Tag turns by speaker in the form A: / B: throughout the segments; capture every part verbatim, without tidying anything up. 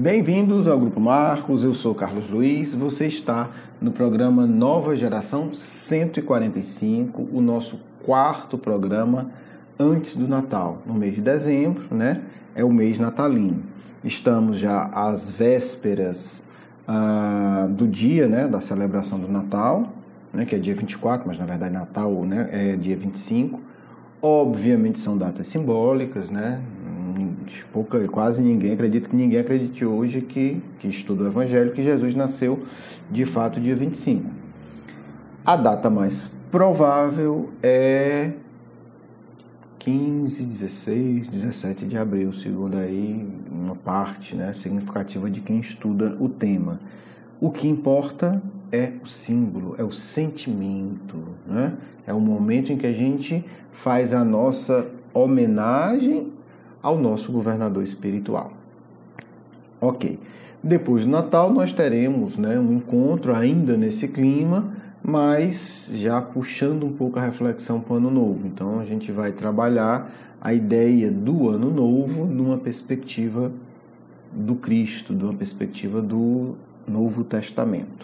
A: Bem-vindos ao Grupo Marcos, eu sou Carlos Luiz, você está no programa Nova Geração cento e quarenta e cinco, o nosso quarto programa antes do Natal, no mês de dezembro, né? É o mês natalino. Estamos já às vésperas ah, do dia, né, da celebração do Natal, né, que é dia vinte e quatro, mas na verdade Natal, né, é dia vinte e cinco. Obviamente são datas simbólicas, né? Pouca, quase ninguém, acredito que ninguém acredite hoje que, que estuda o Evangelho, que Jesus nasceu de fato dia vinte e cinco. A data mais provável é quinze, dezesseis, dezessete de abril, segundo aí uma parte, né, significativa de quem estuda o tema. O que importa é o símbolo, é o sentimento, né? É o momento em que a gente faz a nossa homenagem ao nosso governador espiritual. Ok. Depois do Natal nós teremos, né, um encontro ainda nesse clima, mas já puxando um pouco a reflexão para o Ano Novo. Então a gente vai trabalhar a ideia do Ano Novo numa perspectiva do Cristo, numa perspectiva do Novo Testamento.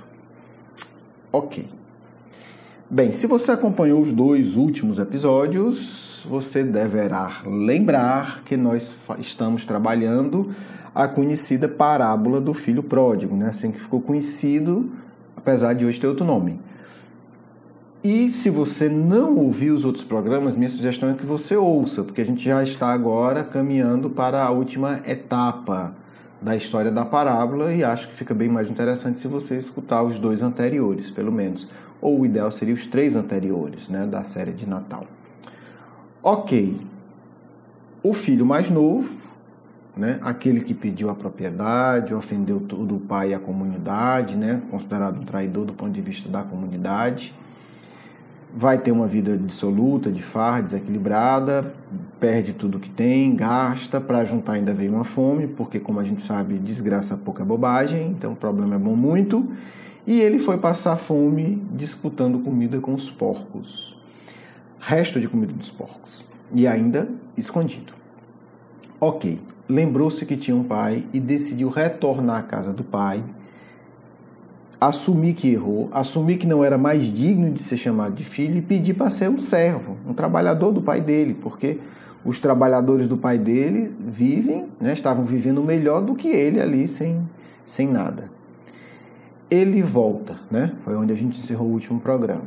A: Ok. Bem, se você acompanhou os dois últimos episódios, você deverá lembrar que nós estamos trabalhando a conhecida parábola do filho pródigo, né? Assim que ficou conhecido, apesar de hoje ter outro nome. E se você não ouviu os outros programas, minha sugestão é que você ouça, porque a gente já está agora caminhando para a última etapa da história da parábola e acho que fica bem mais interessante se você escutar os dois anteriores, pelo menos. Ou o ideal seria os três anteriores, né, da série de Natal. Ok. O filho mais novo, né, aquele que pediu a propriedade, ofendeu todo o pai e a comunidade, né, considerado um traidor do ponto de vista da comunidade, vai ter uma vida dissoluta, de farra, desequilibrada, perde tudo que tem, gasta, para juntar ainda veio uma fome, porque, como a gente sabe, desgraça pouca bobagem, então o problema é bom muito, e ele foi passar fome disputando comida com os porcos. Resto de comida dos porcos. E ainda escondido. Ok, lembrou-se que tinha um pai e decidiu retornar à casa do pai, assumir que errou, assumir que não era mais digno de ser chamado de filho e pedir para ser um servo, um trabalhador do pai dele, porque os trabalhadores do pai dele vivem, né, estavam vivendo melhor do que ele ali, sem, sem nada. Ele volta, né? Foi onde a gente encerrou o último programa.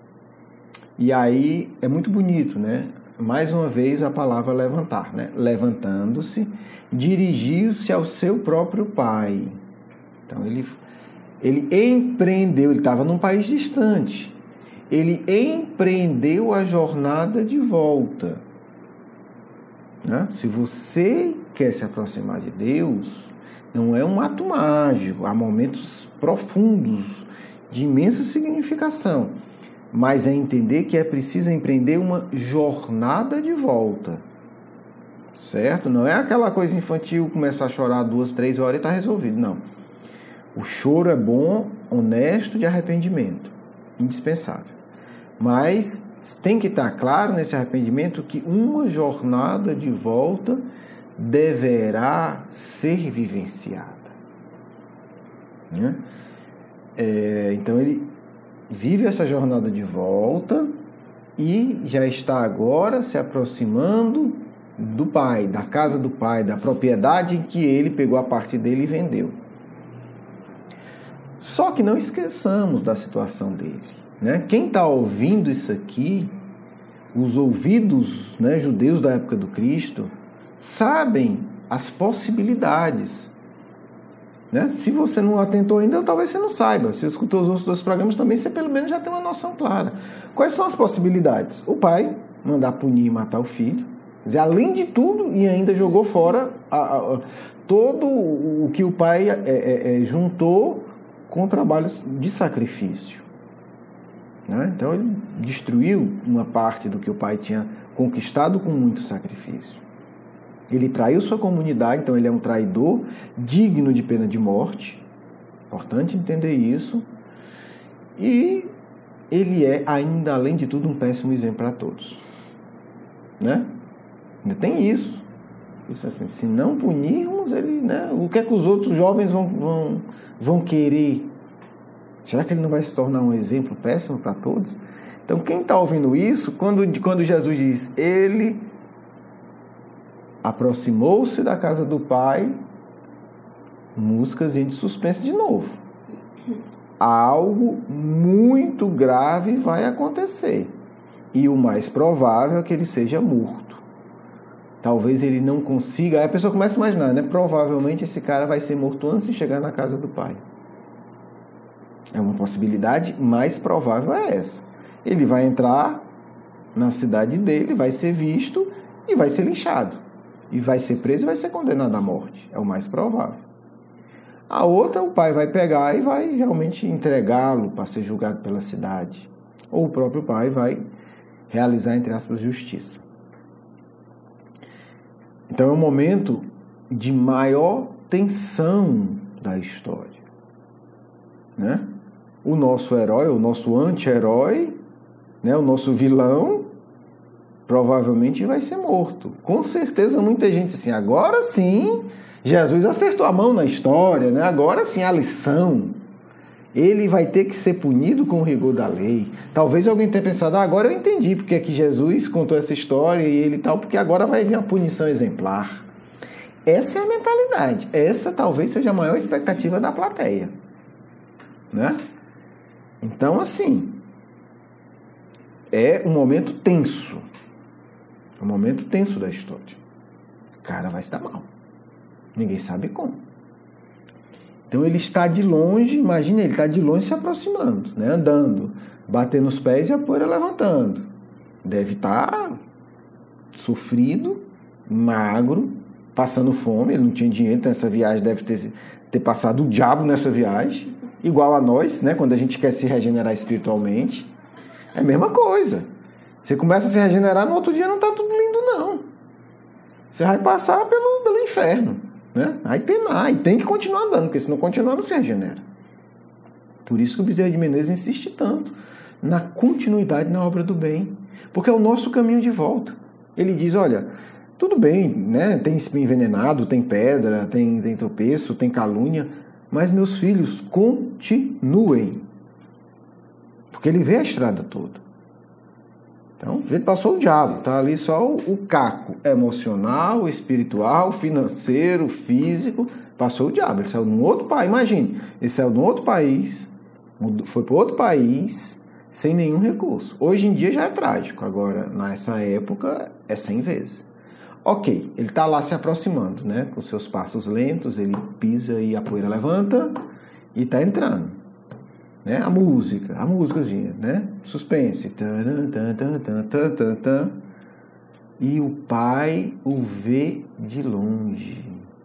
A: E aí é muito bonito, né? Mais uma vez a palavra levantar, né? Levantando-se, dirigiu-se ao seu próprio pai. Então ele, ele empreendeu, ele estava num país distante. Ele empreendeu a jornada de volta. Né? Se você quer se aproximar de Deus, não é um ato mágico, há momentos profundos, de imensa significação, mas é entender que é preciso empreender uma jornada de volta, certo? Não é aquela coisa infantil, começar a chorar duas, três horas e está resolvido, não. O choro é bom, honesto, de arrependimento, indispensável, mas tem que estar claro nesse arrependimento que uma jornada de volta deverá ser vivenciada. Né? É, então ele vive essa jornada de volta e já está agora se aproximando do pai, da casa do pai, da propriedade em que ele pegou a parte dele e vendeu. Só que não esqueçamos da situação dele. Né? Quem está ouvindo isso aqui, os ouvidos, né, judeus da época do Cristo, sabem as possibilidades. Né? Se você não atentou ainda, talvez você não saiba. Se escutou os outros dois programas também, você pelo menos já tem uma noção clara. Quais são as possibilidades? O pai mandar punir e matar o filho. Quer dizer, além de tudo, e ainda jogou fora a, a, a, todo o que o pai é, é, é, juntou com trabalhos de sacrifício. Né? Então ele destruiu uma parte do que o pai tinha conquistado com muito sacrifício. Ele traiu sua comunidade, então ele é um traidor digno de pena de morte. Importante entender isso. E ele é, ainda além de tudo, um péssimo exemplo para todos. Né? Ainda tem isso. Isso assim, se não punirmos, vamos, ele, né? O que é que os outros jovens vão, vão, vão querer? Será que ele não vai se tornar um exemplo péssimo para todos? Então, quem está ouvindo isso, quando, quando Jesus diz, ele aproximou-se da casa do pai, músicas de suspense de novo. Algo muito grave vai acontecer. E o mais provável é que ele seja morto. Talvez ele não consiga... Aí a pessoa começa a imaginar, né? Provavelmente esse cara vai ser morto antes de chegar na casa do pai. É uma possibilidade, mais provável é essa. Ele vai entrar na cidade dele, vai ser visto e vai ser linchado. E vai ser preso e vai ser condenado à morte. É o mais provável. A outra, o pai vai pegar e vai realmente entregá-lo para ser julgado pela cidade. Ou o próprio pai vai realizar, entre aspas, justiça. Então é um momento de maior tensão da história, né? O nosso herói, o nosso anti-herói, né? O nosso vilão, provavelmente vai ser morto. Com certeza muita gente assim, agora sim, Jesus acertou a mão na história, né? Agora sim a lição. Ele vai ter que ser punido com o rigor da lei. Talvez alguém tenha pensado, ah, agora eu entendi porque é que Jesus contou essa história e ele tal, porque agora vai vir a punição exemplar. Essa é a mentalidade. Essa talvez seja a maior expectativa da plateia, né? Então, assim, é um momento tenso. É um momento tenso da história. O cara vai se dar mal. Ninguém sabe como. Então ele está de longe, imagina, ele está de longe se aproximando, né? Andando, batendo os pés e a poeira levantando. Deve estar sofrido, magro, passando fome, ele não tinha dinheiro, então essa viagem deve ter, ter passado o diabo nessa viagem, igual a nós, né? Quando a gente quer se regenerar espiritualmente. É a mesma coisa. Você começa a se regenerar, no outro dia não está tudo lindo, não. Você vai passar pelo, pelo inferno. Né? Aí penar, e tem que continuar andando, porque se não continuar não se regenera. Por isso que o Bezerra de Menezes insiste tanto na continuidade na obra do bem, porque é o nosso caminho de volta. Ele diz, olha, tudo bem, né? Tem espinho envenenado, tem pedra, tem, tem tropeço, tem calúnia, mas meus filhos, continuem, porque ele vê a estrada toda. Então, ele passou o diabo, está ali só o, o caco emocional, espiritual, financeiro, físico, passou o diabo. Ele saiu de um outro país, imagine, ele saiu de um outro país, foi para outro país, sem nenhum recurso. Hoje em dia já é trágico, agora, nessa época, é cem vezes. Ok, ele está lá se aproximando, né? Com seus passos lentos, ele pisa e a poeira levanta e está entrando. Né? A música, a músicazinha, né? Suspense. E o pai o vê de longe.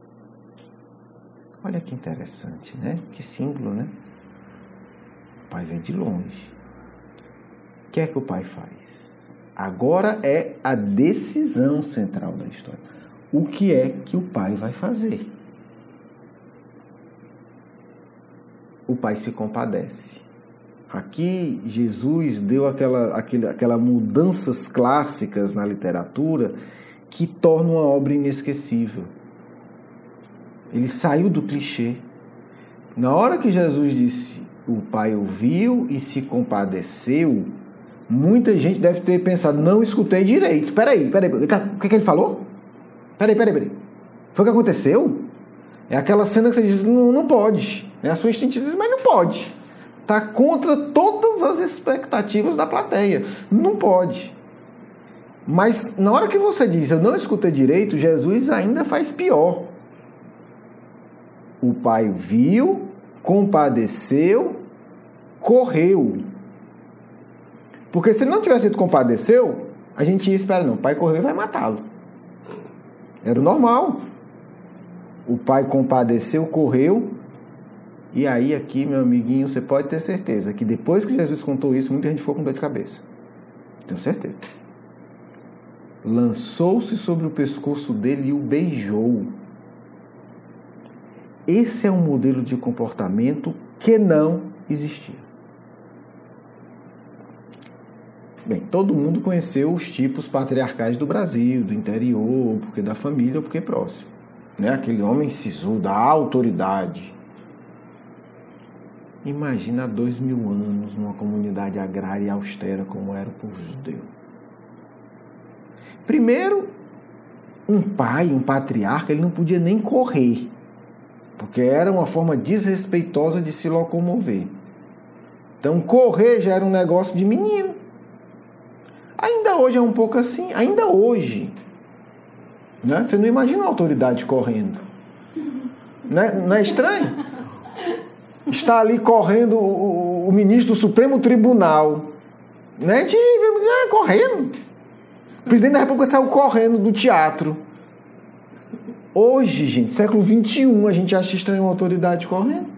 A: Olha que interessante, né? Que símbolo, né? O pai vê de longe. O que é que o pai faz? Agora é a decisão central da história. O que é que o pai vai fazer? O pai se compadece. Aqui Jesus deu aquela, aquela, aquela mudanças clássicas na literatura que tornam uma obra inesquecível. Ele saiu do clichê. Na hora que Jesus disse, o pai ouviu e se compadeceu, muita gente deve ter pensado, não escutei direito. Peraí, peraí, o que, que ele falou? Peraí, peraí, peraí. Foi o que aconteceu? É aquela cena que você diz, não, não pode. É a sua instinto diz, mas não pode. Está contra todas as expectativas da plateia. Não pode. Mas na hora que você diz, eu não escutei direito, Jesus ainda faz pior. O pai viu, compadeceu, correu. Porque se ele não tivesse sido compadeceu, a gente ia esperar, não, o pai correu e vai matá-lo. Era o normal. O pai compadeceu, correu. E aí aqui, meu amiguinho, você pode ter certeza que depois que Jesus contou isso, muita gente ficou com dor de cabeça. Tenho certeza. Lançou-se sobre o pescoço dele e o beijou. Esse é um modelo de comportamento que não existia. Bem, todo mundo conheceu os tipos patriarcais do Brasil, do interior, porque da família ou porque próximo. né? Aquele homem sisudo, a autoridade. Imagina há dois mil anos numa comunidade agrária e austera como era o povo judeu. Primeiro, um pai, um patriarca, ele não podia nem correr, porque era uma forma desrespeitosa de se locomover. Então, correr já era um negócio de menino. Ainda hoje é um pouco assim, ainda hoje. Né? Você não imagina uma autoridade correndo. Não é, não é estranho? Está ali correndo o, o ministro do Supremo Tribunal. Né? De, de, correndo. O presidente da República saiu correndo do teatro. Hoje, gente, século vinte e um, a gente acha estranho uma autoridade correndo.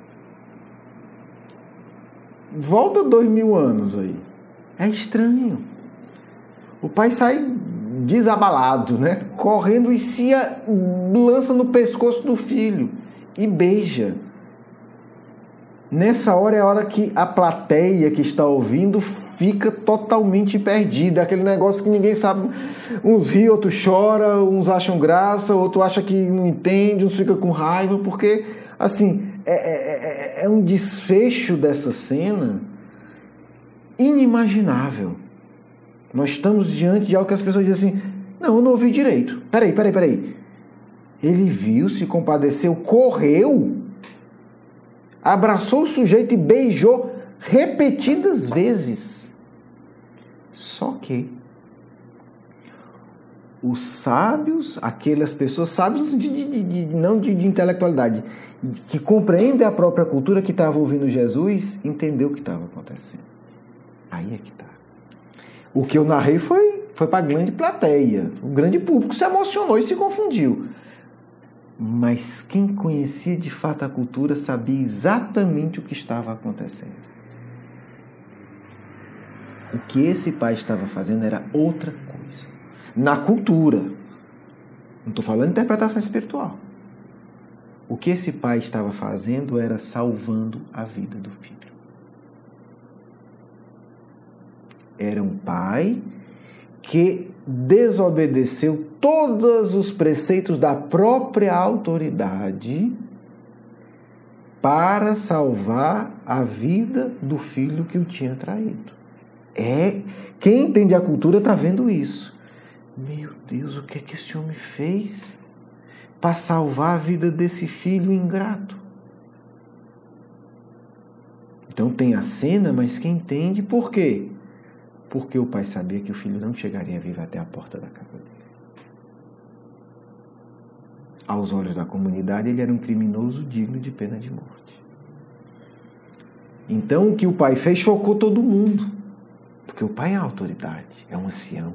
A: Volta dois mil anos aí. É estranho. O pai sai desabalado, né? Correndo e se lança no pescoço do filho e beija. Nessa hora é a hora que a plateia que está ouvindo fica totalmente perdida. Aquele negócio que ninguém sabe. Uns riem, outros choram, uns acham graça, outros acham que não entende, uns ficam com raiva, porque, assim, é, é, é um desfecho dessa cena inimaginável. Nós estamos diante de algo que as pessoas dizem assim, não, eu não ouvi direito. Peraí, peraí, peraí. Ele viu, se compadeceu, correu, abraçou o sujeito e beijou repetidas vezes. Só que os sábios, aquelas pessoas sábias no sentido de, de, de, não de, de intelectualidade, de, que compreendem a própria cultura que estava ouvindo Jesus, entendeu o que estava acontecendo. Aí é que está. O que eu narrei foi, foi para a grande plateia. O grande público se emocionou e se confundiu. Mas quem conhecia de fato a cultura sabia exatamente o que estava acontecendo. O que esse pai estava fazendo era outra coisa. Na cultura. Não estou falando de interpretação espiritual. O que esse pai estava fazendo era salvando a vida do filho. Era um pai que desobedeceu todos os preceitos da própria autoridade para salvar a vida do filho que o tinha traído. É, quem entende a cultura está vendo isso. Meu Deus, o que é que esse homem fez para salvar a vida desse filho ingrato? Então tem a cena, mas quem entende por quê? Porque o pai sabia que o filho não chegaria vivo até a porta da casa dele. Aos olhos da comunidade, ele era um criminoso digno de pena de morte. Então, o que o pai fez chocou todo mundo. Porque o pai é a autoridade, é um ancião.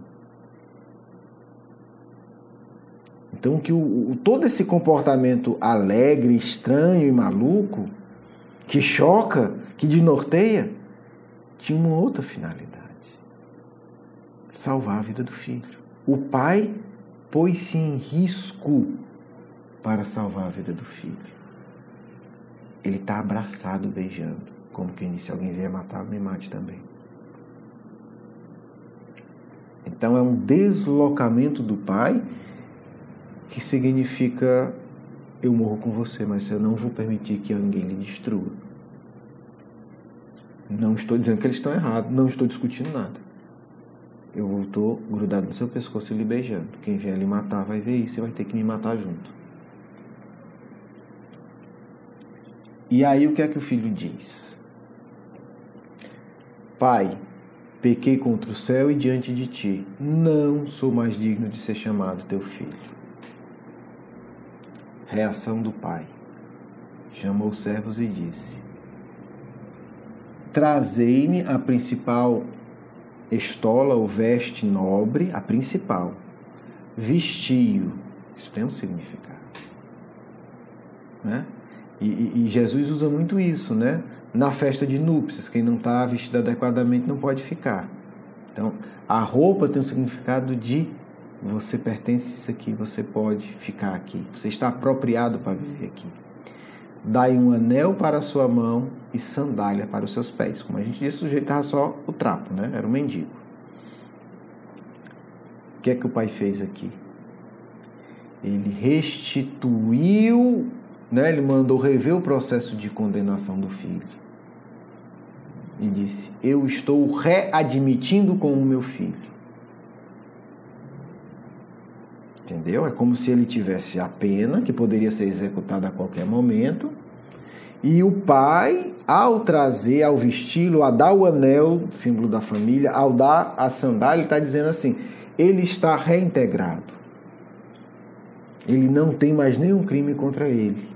A: Então, que o, o, todo esse comportamento alegre, estranho e maluco, que choca, que desnorteia, tinha uma outra finalidade. Salvar a vida do filho. O pai pôs-se em risco para salvar a vida do filho. Ele está abraçado, beijando. Como quem disse, alguém vier matar, me mate também. Então é um deslocamento do pai que significa eu morro com você, mas eu não vou permitir que ninguém lhe destrua. Não estou dizendo que eles estão errados, não estou discutindo nada. Eu estou grudado no seu pescoço e lhe beijando. Quem vier lhe matar vai ver isso e vai ter que me matar junto. E aí o que é que o filho diz? Pai, pequei contra o céu e diante de ti. Não sou mais digno de ser chamado teu filho. Reação do pai. Chamou os servos e disse: trazei-me a principal estola ou veste nobre, a principal. Vestiu. Isso tem um significado. Né? E, e, e Jesus usa muito isso, né? Na festa de núpcias, quem não está vestido adequadamente não pode ficar. Então, a roupa tem um significado de você pertence a isso aqui, você pode ficar aqui. Você está apropriado para viver aqui. Dai um anel para a sua mão e sandália para os seus pés. Como a gente disse, o sujeito estava só o trapo, né? Era um mendigo. O que é que o pai fez aqui? ele restituiu, né? Ele mandou rever o processo de condenação do filho. E disse, eu estou readmitindo com o meu filho. Entendeu? É como se ele tivesse a pena, que poderia ser executada a qualquer momento, e o pai, ao trazer, ao vesti-lo, a dar o anel, símbolo da família, ao dar a sandália, ele está dizendo assim, ele está reintegrado. Ele não tem mais nenhum crime contra ele.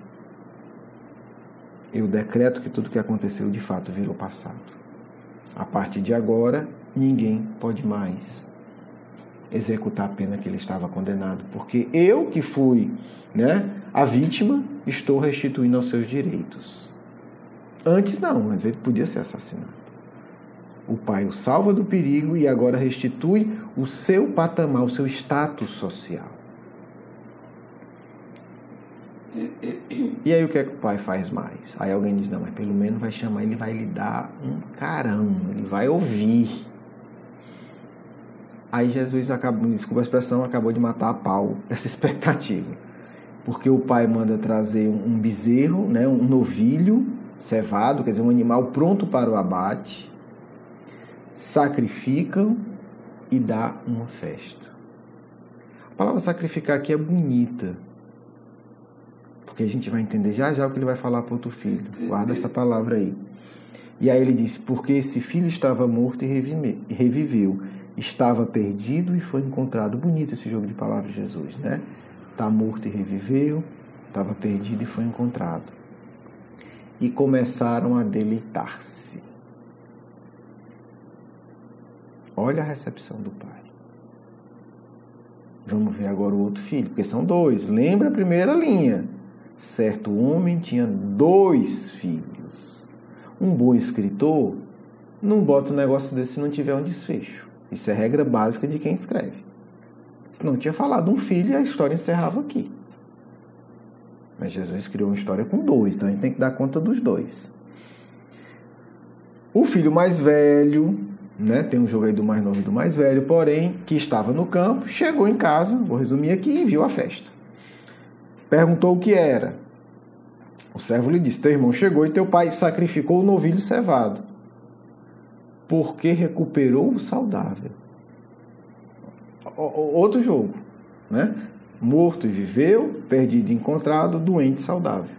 A: Eu decreto que tudo que aconteceu de fato virou passado. A partir de agora, ninguém pode mais executar a pena que ele estava condenado, porque eu que fui, né, a vítima, estou restituindo aos seus direitos. Antes não, mas ele podia ser assassinado. O pai o salva do perigo e agora restitui o seu patamar, o seu status social. E aí o que é que o pai faz mais? Aí alguém diz, não, mas pelo menos vai chamar, ele vai lhe dar um carão, ele vai ouvir. Aí Jesus, acabou, desculpa a expressão, acabou de matar a pau essa expectativa. Porque o pai manda trazer um bezerro, né, um novilho cevado, quer dizer, um animal pronto para o abate, sacrificam e dá uma festa. A palavra sacrificar aqui é bonita, porque a gente vai entender já já o que ele vai falar para o outro filho. Guarda essa palavra aí. E aí ele diz, porque esse filho estava morto e reviveu. Estava perdido e foi encontrado. Bonito esse jogo de palavras de Jesus, né? Está morto e reviveu, estava perdido e foi encontrado. E começaram a deleitar-se. Olha a recepção do pai. Vamos ver agora o outro filho, porque são dois. Lembra a primeira linha. Certo homem tinha dois filhos. Um bom escritor não bota um negócio desse se não tiver um desfecho. Isso é regra básica de quem escreve. Se não tinha falado um filho, a história encerrava aqui. Mas Jesus criou uma história com dois, então a gente tem que dar conta dos dois. O filho mais velho, né, tem um jogo aí do mais novo e do mais velho, porém, que estava no campo, chegou em casa, vou resumir aqui, e viu a festa. Perguntou o que era. O servo lhe disse, teu irmão chegou e teu pai sacrificou o novilho cevado. Porque recuperou o saudável. Outro jogo, né? Morto e viveu, perdido e encontrado, doente e saudável.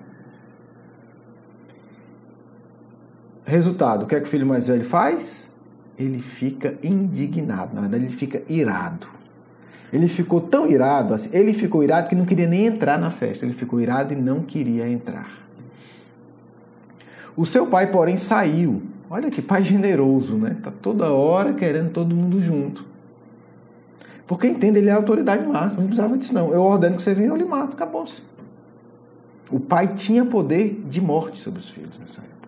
A: Resultado, o que é que o filho mais velho faz? Ele fica indignado, na verdade ele fica irado. Ele ficou tão irado, assim, ele ficou irado que não queria nem entrar na festa, ele ficou irado e não queria entrar. O seu pai, porém, saiu. Olha que pai generoso, né? Está toda hora querendo todo mundo junto. Porque entende, ele é a autoridade máxima, não precisava disso não. Eu ordeno que você venha, eu lhe mato, acabou-se. O pai tinha poder de morte sobre os filhos nessa época.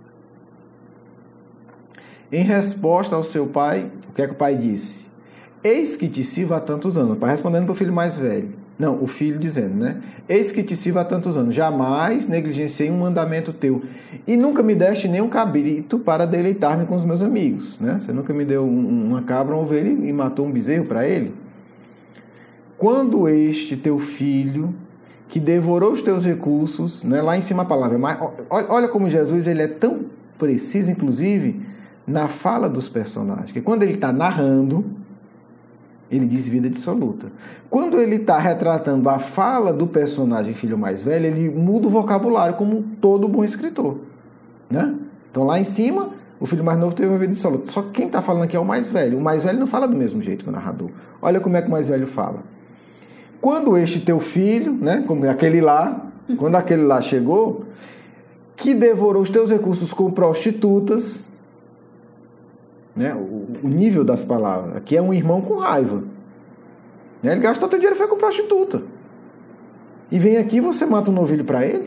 A: Em resposta ao seu pai, o que é que o pai disse? Eis que te sirvo há tantos anos. O pai respondendo para o filho mais velho. Não, o filho dizendo, né? Eis que te sirvo há tantos anos. Jamais negligenciei um mandamento teu. E nunca me deste nenhum cabrito para deleitar-me com os meus amigos. Né? Você nunca me deu uma cabra, uma ovelha e matou um bezerro para ele? Quando este teu filho, que devorou os teus recursos, né? Lá em cima a palavra, mas olha como Jesus ele é tão preciso, inclusive, na fala dos personagens, que quando ele está narrando, ele diz vida absoluta. Quando ele está retratando a fala do personagem filho mais velho, ele muda o vocabulário como todo bom escritor. Né? Então lá em cima, o filho mais novo teve uma vida absoluta. Só que quem está falando aqui é o mais velho. O mais velho não fala do mesmo jeito que o narrador. Olha como é que o mais velho fala. Quando este teu filho, né, como aquele lá, quando aquele lá chegou, que devorou os teus recursos com prostitutas, né, o, o nível das palavras, aqui é um irmão com raiva. Né, ele gastou teu dinheiro e foi com prostituta. E vem aqui e você mata um novilho para ele?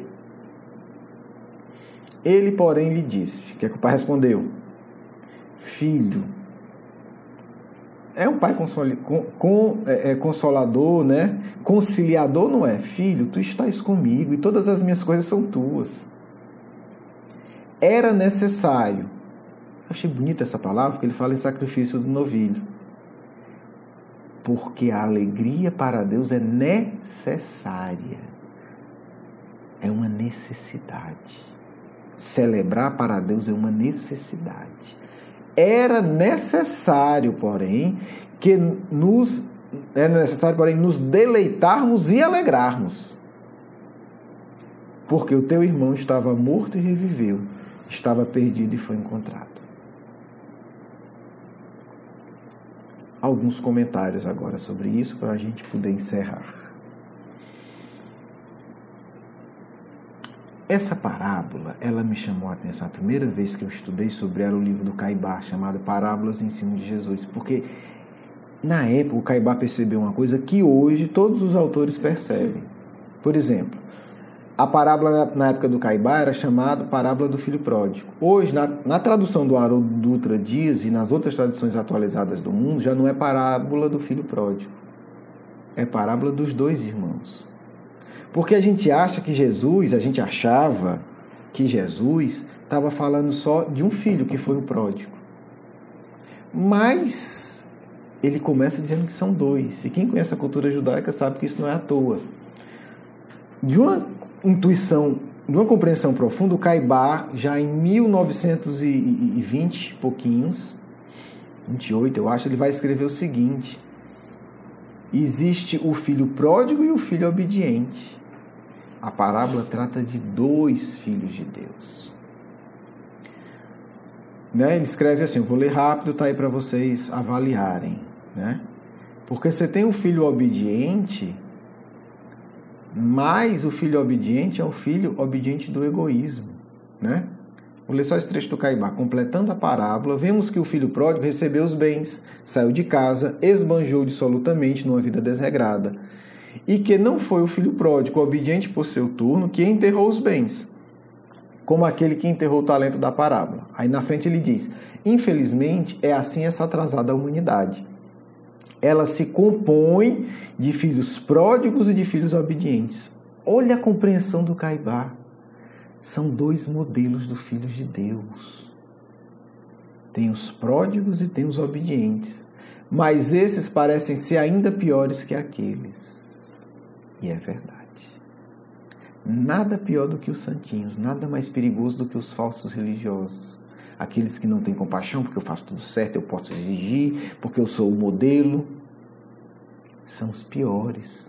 A: Ele, porém, lhe disse, o que é que o pai respondeu? Filho, é um pai consoli, com, com, é, é, consolador, né? Conciliador, não é? Filho, tu estás comigo e todas as minhas coisas são tuas. Era necessário. Eu achei bonita essa palavra, porque ele fala em sacrifício do novilho. Porque a alegria para Deus é necessária. É uma necessidade. Celebrar para Deus é uma necessidade. Era necessário, porém, que nos era necessário, porém, nos deleitarmos e alegrarmos. Porque o teu irmão estava morto e reviveu, estava perdido e foi encontrado. Alguns comentários agora sobre isso para a gente poder encerrar. Essa parábola, ela me chamou a atenção. A primeira vez que eu estudei sobre ela, o livro do Caibá, chamado Parábolas em Ensino de Jesus. Porque, na época, o Caibá percebeu uma coisa que hoje todos os autores percebem. Por exemplo, a parábola na época do Caibá era chamada Parábola do Filho Pródigo. Hoje, na, na tradução do Haroldo Dutra Dias e nas outras traduções atualizadas do mundo, já não é Parábola do Filho Pródigo. É Parábola dos Dois Irmãos. Porque a gente acha que Jesus, a gente achava que Jesus estava falando só de um filho, que foi o pródigo. Mas ele começa dizendo que são dois. E quem conhece a cultura judaica sabe que isso não é à toa. De uma intuição, de uma compreensão profunda, o Caibá, já em mil novecentos e vinte, pouquinhos, vinte e oito, eu acho, ele vai escrever o seguinte: existe o filho pródigo e o filho obediente. A parábola trata de dois filhos de Deus. Né? Ele escreve assim, eu vou ler rápido, tá aí para vocês avaliarem. Né? Porque você tem o filho obediente, mas o filho obediente é o filho obediente do egoísmo. Né? Vou ler só esse trecho do Caibá. Completando a parábola, vemos que o filho pródigo recebeu os bens, saiu de casa, esbanjou dissolutamente numa vida desregrada. E que não foi o filho pródigo, obediente por seu turno, que enterrou os bens, como aquele que enterrou o talento da parábola. Aí na frente ele diz, infelizmente é assim essa atrasada humanidade. Ela se compõe de filhos pródigos e de filhos obedientes. Olha a compreensão do Caibá. São dois modelos do filho de Deus. Tem os pródigos e tem os obedientes. Mas esses parecem ser ainda piores que aqueles. E é verdade. Nada pior do que os santinhos, nada mais perigoso do que os falsos religiosos. Aqueles que não têm compaixão, porque eu faço tudo certo, eu posso exigir, porque eu sou o modelo. São os piores.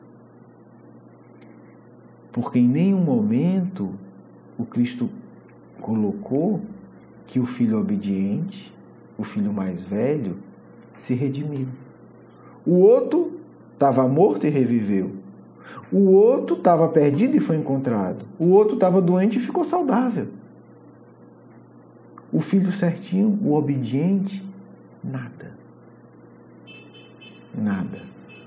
A: Porque em nenhum momento o Cristo colocou que o filho obediente, o filho mais velho, se redimiu. O outro estava morto e reviveu. O outro estava perdido e foi encontrado. O outro estava doente e ficou saudável. O filho certinho, o obediente, nada. Nada.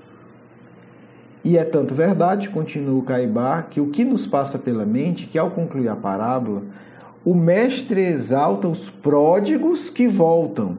A: E é tanto verdade, continua o Caibá, que o que nos passa pela mente, que ao concluir a parábola, o mestre exalta os pródigos que voltam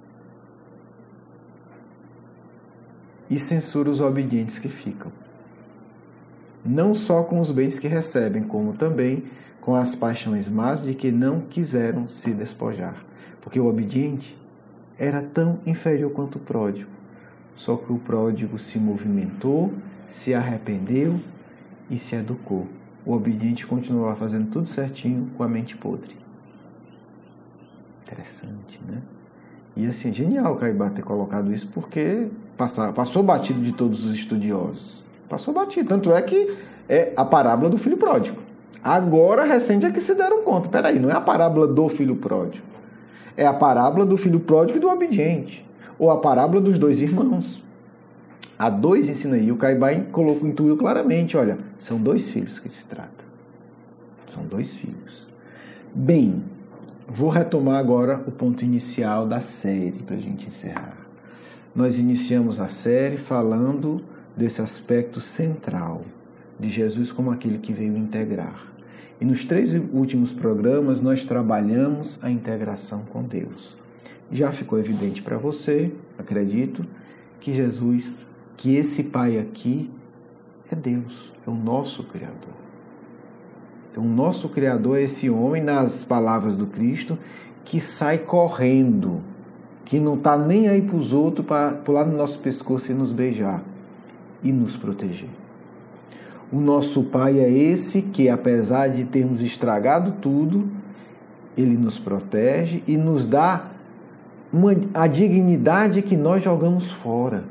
A: e censura os obedientes que ficam. Não só com os bens que recebem, como também com as paixões más de que não quiseram se despojar. Porque o obediente era tão inferior quanto o pródigo. Só que o pródigo se movimentou, se arrependeu e se educou. O obediente continuava fazendo tudo certinho com a mente podre. Interessante, né? E assim, é genial o Caibá ter colocado isso, porque passou, passou batido de todos os estudiosos. Passou batido. Tanto é que é a parábola do filho pródigo. Agora, recente, é que se deram conta. Peraí, não é a parábola do filho pródigo. É a parábola do filho pródigo e do obediente. Ou a parábola dos dois irmãos. Há dois ensina aí. O Caibá colocou, intuiu claramente, olha, são dois filhos que se trata. São dois filhos. Bem, vou retomar agora o ponto inicial da série para a gente encerrar. Nós iniciamos a série falando desse aspecto central de Jesus como aquele que veio integrar. E nos três últimos programas nós trabalhamos a integração com Deus. Já ficou evidente para você, acredito, que Jesus, que esse Pai aqui é Deus, é o nosso Criador. Então, o nosso Criador é esse homem, nas palavras do Cristo, que sai correndo que não está nem aí para os outros, para pular no nosso pescoço e nos beijar e nos proteger. O nosso Pai é esse que, apesar de termos estragado tudo, Ele nos protege e nos dá uma, a dignidade que nós jogamos fora.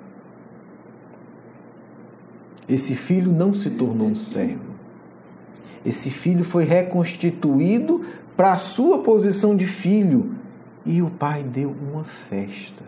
A: Esse filho não se tornou um servo. Esse filho foi reconstituído para a sua posição de filho. E o pai deu uma festa.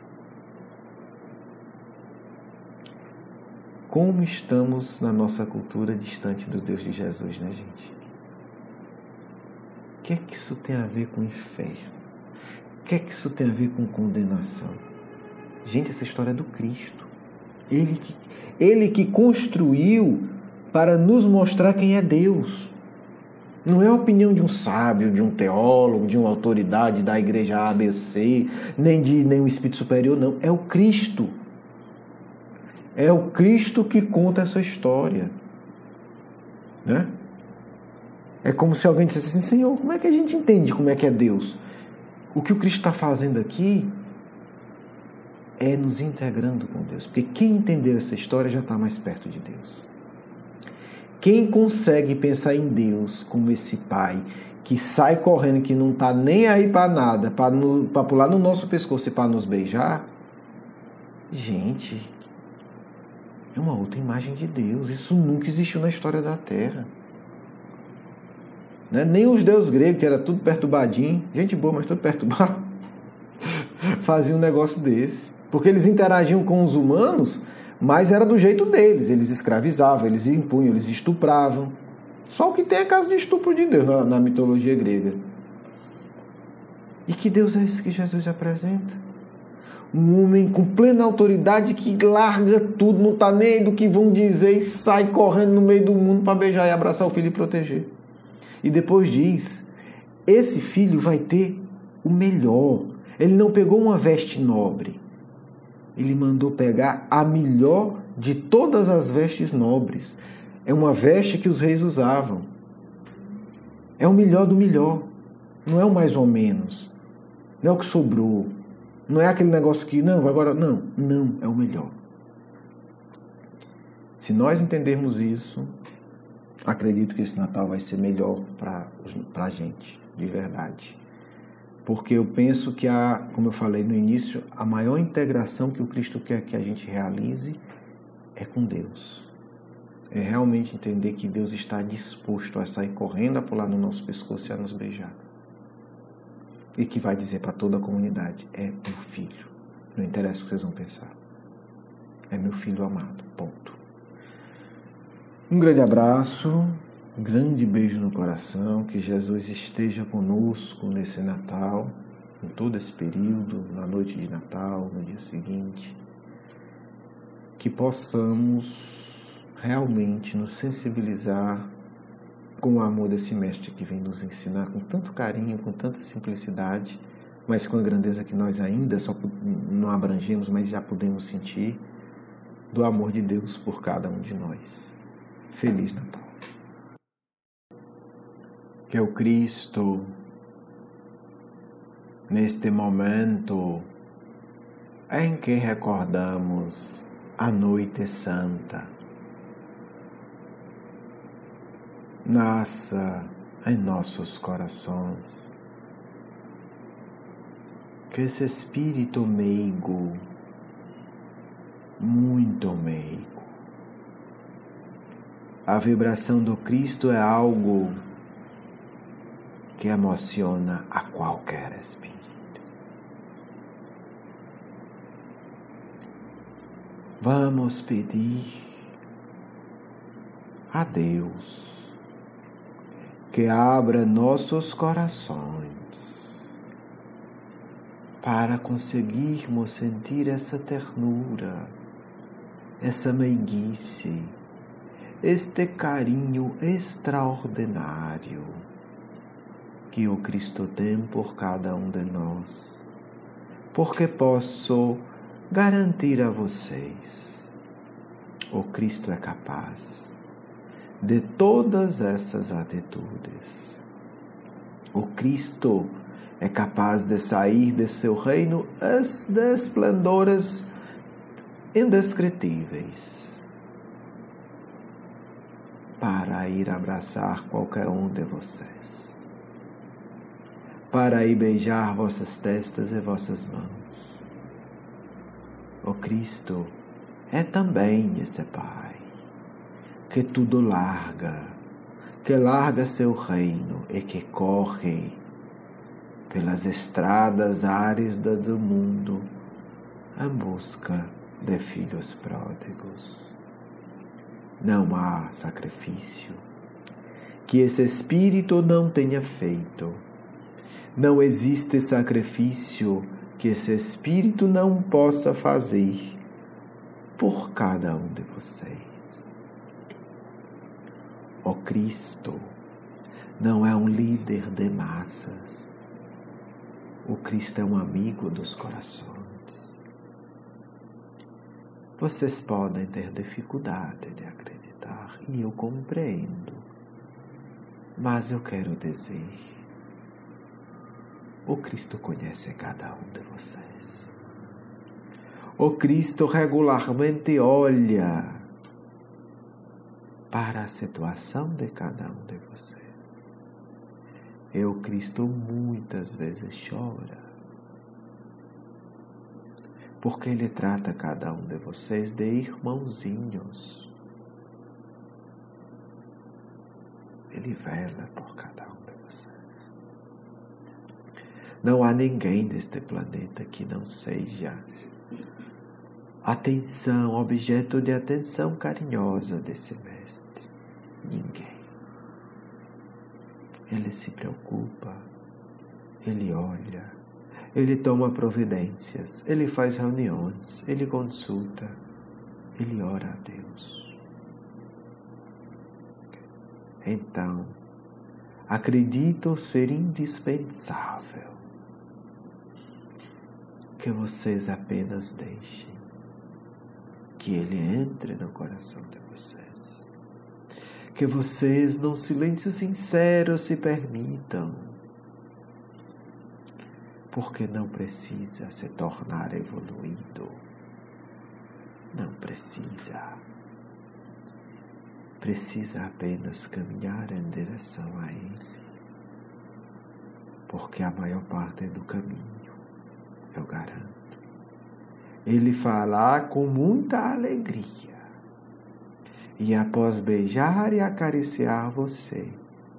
A: Como estamos na nossa cultura distante do Deus de Jesus, né, gente? O que é que isso tem a ver com inferno? O que é que isso tem a ver com condenação? Gente, essa história é do Cristo. Ele que, ele que construiu para nos mostrar quem é Deus. Não é a opinião de um sábio, de um teólogo, de uma autoridade da igreja A B C, nem de nenhum espírito superior, não. É o Cristo. É o Cristo que conta essa história. Né? É como se alguém dissesse assim, Senhor, como é que a gente entende como é que é Deus? O que o Cristo está fazendo aqui é nos integrando com Deus. Porque quem entendeu essa história já está mais perto de Deus. Quem consegue pensar em Deus como esse Pai que sai correndo, que não está nem aí para nada, para pular no nosso pescoço e para nos beijar, gente, é uma outra imagem de Deus. Isso nunca existiu na história da Terra. Né? Nem os deuses gregos, que era tudo perturbadinho, gente boa, mas tudo perturbado, faziam um negócio desse. Porque eles interagiam com os humanos, mas era do jeito deles. Eles escravizavam, eles impunham, eles estupravam. Só o que tem é caso de estupro de Deus na, na mitologia grega. E que Deus é esse que Jesus apresenta? Um homem com plena autoridade que larga tudo, não está nem aí do que vão dizer e sai correndo no meio do mundo para beijar e abraçar o filho e proteger. E depois diz, esse filho vai ter o melhor. Ele não pegou uma veste nobre. Ele mandou pegar a melhor de todas as vestes nobres. É uma veste que os reis usavam. É o melhor do melhor. Não é o mais ou menos. Não é o que sobrou. Não é aquele negócio que, não, agora, não. Não, é o melhor. Se nós entendermos isso, acredito que esse Natal vai ser melhor para a gente, de verdade. Porque eu penso que, a, como eu falei no início, a maior integração que o Cristo quer que a gente realize é com Deus. É realmente entender que Deus está disposto a sair correndo, a pular no nosso pescoço e a nos beijar. E que vai dizer para toda a comunidade, é meu filho. Não interessa o que vocês vão pensar. É meu filho amado, ponto. Um grande abraço, um grande beijo no coração, que Jesus esteja conosco nesse Natal, em todo esse período, na noite de Natal, no dia seguinte. Que possamos realmente nos sensibilizar com o amor desse mestre que vem nos ensinar com tanto carinho, com tanta simplicidade, mas com a grandeza que nós ainda só não abrangemos, mas já podemos sentir do amor de Deus por cada um de nós. Feliz Natal. Que o Cristo, neste momento em que recordamos a Noite Santa, nasça em nossos corações. Que esse espírito meigo, muito meigo, a vibração do Cristo é algo que emociona a qualquer espírito. Vamos pedir a Deus que abra nossos corações para conseguirmos sentir essa ternura, essa meiguice, este carinho extraordinário que o Cristo tem por cada um de nós, porque posso garantir a vocês, o Cristo é capaz de todas essas atitudes. O Cristo é capaz de sair de seu reino de esplendores indescritíveis para ir abraçar qualquer um de vocês, para ir beijar vossas testas e vossas mãos. O Cristo é também esse Pai que tudo larga, que larga seu reino e que corre pelas estradas áridas do mundo em busca de filhos pródigos. Não há sacrifício que esse Espírito não tenha feito. Não existe sacrifício que esse Espírito não possa fazer por cada um de vocês. O Cristo não é um líder de massas. O Cristo é um amigo dos corações. Vocês podem ter dificuldade de acreditar, e eu compreendo. Mas eu quero dizer, o Cristo conhece cada um de vocês. O Cristo regularmente olha para a situação de cada um de vocês. E o Cristo muitas vezes chora, porque Ele trata cada um de vocês de irmãozinhos. Ele vela por cada um de vocês. Não há ninguém neste planeta que não seja atenção, objeto de atenção carinhosa desse Mestre. Ninguém. Ele se preocupa, Ele olha, Ele toma providências, Ele faz reuniões, Ele consulta, Ele ora a Deus. Então, acredito ser indispensável que vocês apenas deixem que Ele entre no coração de vocês. Que vocês, num silêncio sincero, se permitam. Porque não precisa se tornar evoluído. Não precisa. Precisa apenas caminhar em direção a Ele. Porque a maior parte do caminho, eu garanto, Ele fará com muita alegria. E após beijar e acariciar você,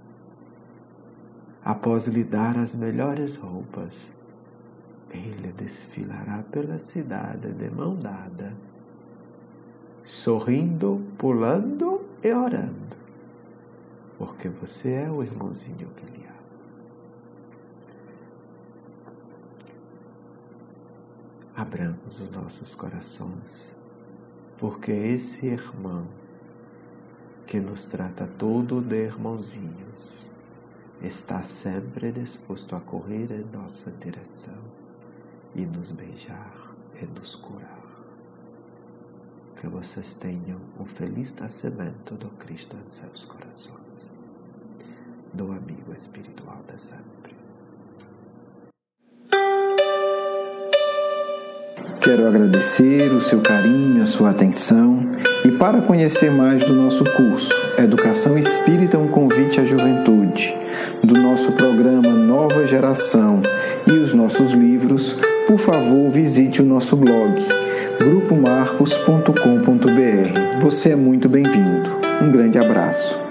A: após lhe dar as melhores roupas, Ele desfilará pela cidade de mão dada, sorrindo, pulando e orando, porque você é o irmãozinho que Ele ama. Abramos os nossos corações, porque esse irmão que nos trata todo de irmãozinhos está sempre disposto a correr em nossa direção e nos beijar e nos curar. Que vocês tenham um feliz nascimento do Cristo em seus corações, do amigo espiritual de sempre. Quero agradecer o seu carinho, a sua atenção, e para conhecer mais do nosso curso Educação Espírita, um convite à juventude, do nosso programa Nova Geração e os nossos livros, por favor, visite o nosso blog grupo marcos ponto com ponto b r. Você é muito bem-vindo. Um grande abraço.